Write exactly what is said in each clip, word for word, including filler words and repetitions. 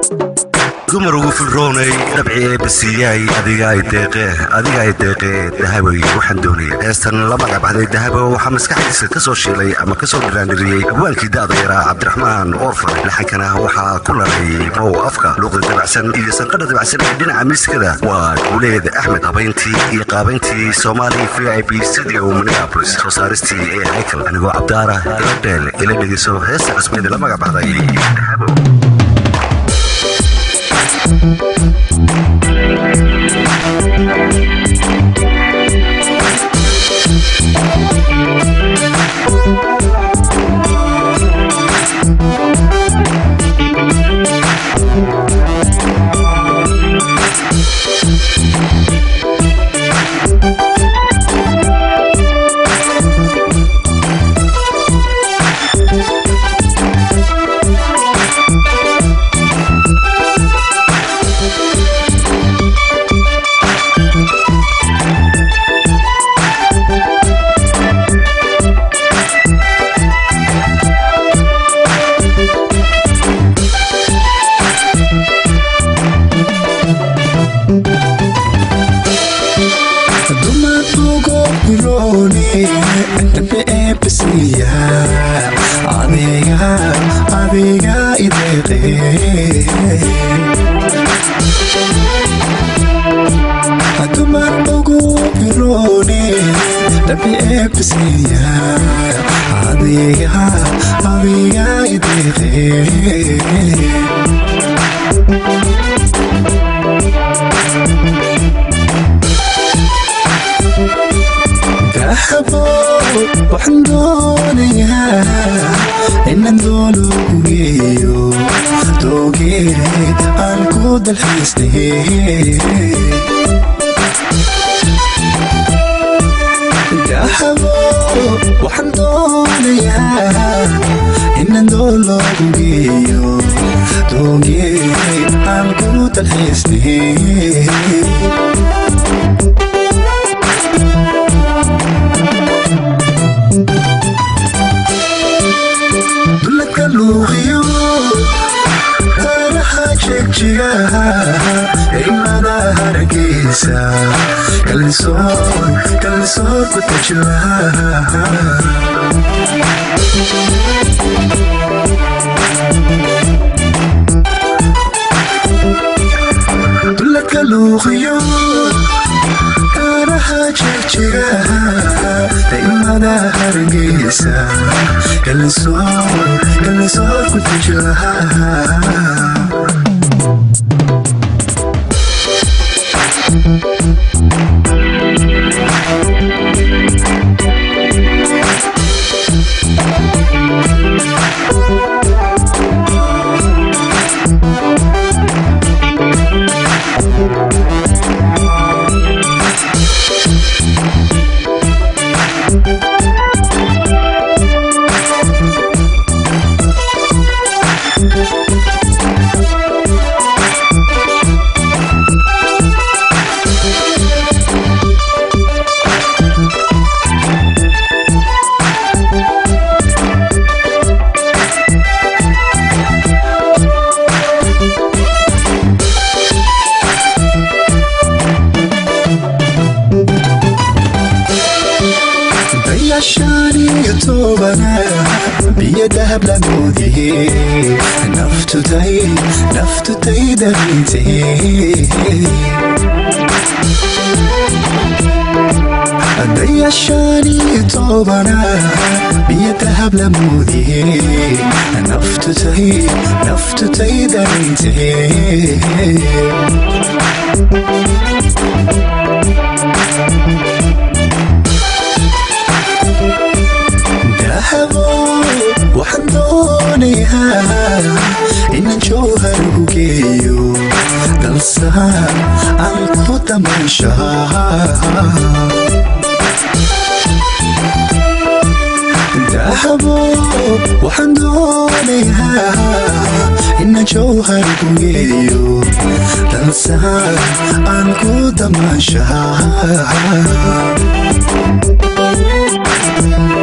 dumarugu filroonay dabciye basiyay adiga ay deeqee adiga ay deeqee dahabay waxaan doonay heestan lama qabxday dahabo waxa maskaxdiisa ka soo shiilay ama ka soo dhiraandiriyay abwaalkii daada yaraa cabdiraxmaan orfa laxankana waxa ku laray oo afka luqada dabacsan iyo sanqadha dabacsan ee dhinaca miskada waa guuleed axmed habayntii iyo qaabayntii Somali V I P Studio Minneapolis soo saaristii ee Michael anigoo cabdaara Deel ila dhigayso heesta cusbeed lama qabxday dahabo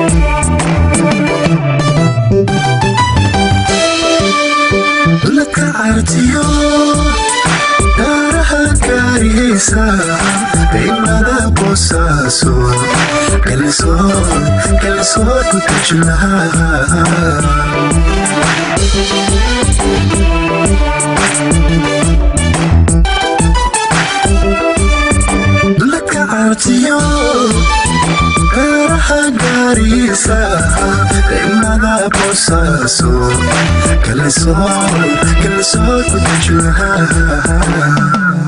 Look cartiyo daraha kaarihaysa qiimada boosaaso kalsoon kalsoon ku tajlaha dulka cartiyo daraha kaarihaysa qiimada boosaaso kalsoon kalsoon ku tajlaha